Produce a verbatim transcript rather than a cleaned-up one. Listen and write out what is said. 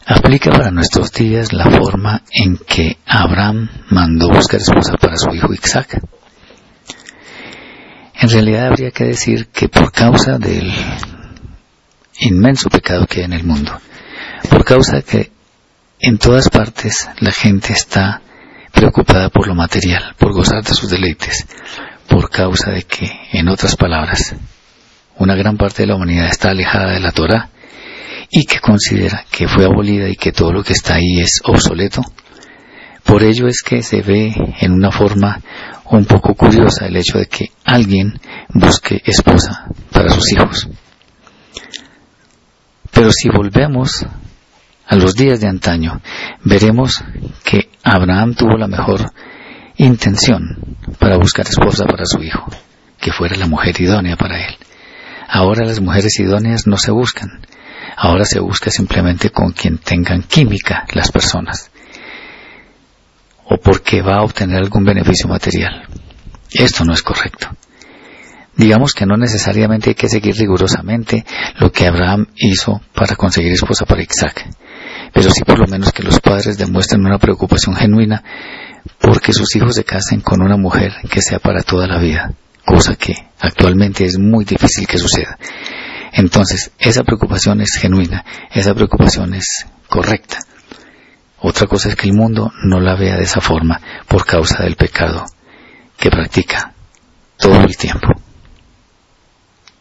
aplica para nuestros días la forma en que Abraham mandó buscar esposa para su hijo Isaac. En realidad habría que decir que por causa del inmenso pecado que hay en el mundo, por causa de que en todas partes la gente está preocupada por lo material, por gozar de sus deleites, por causa de que, en otras palabras, una gran parte de la humanidad está alejada de la Torá y que considera que fue abolida y que todo lo que está ahí es obsoleto. Por ello es que se ve en una forma un poco curiosa el hecho de que alguien busque esposa para sus hijos. Pero si volvemos a los días de antaño, veremos que Abraham tuvo la mejor intención para buscar esposa para su hijo, que fuera la mujer idónea para él. Ahora las mujeres idóneas no se buscan, ahora se busca simplemente con quien tengan química las personas, o porque va a obtener algún beneficio material. Esto no es correcto. Digamos que no necesariamente hay que seguir rigurosamente lo que Abraham hizo para conseguir esposa para Isaac, pero sí por lo menos que los padres demuestren una preocupación genuina porque sus hijos se casen con una mujer que sea para toda la vida, cosa que actualmente es muy difícil que suceda. Entonces, esa preocupación es genuina, esa preocupación es correcta. Otra cosa es que el mundo no la vea de esa forma por causa del pecado que practica todo el tiempo.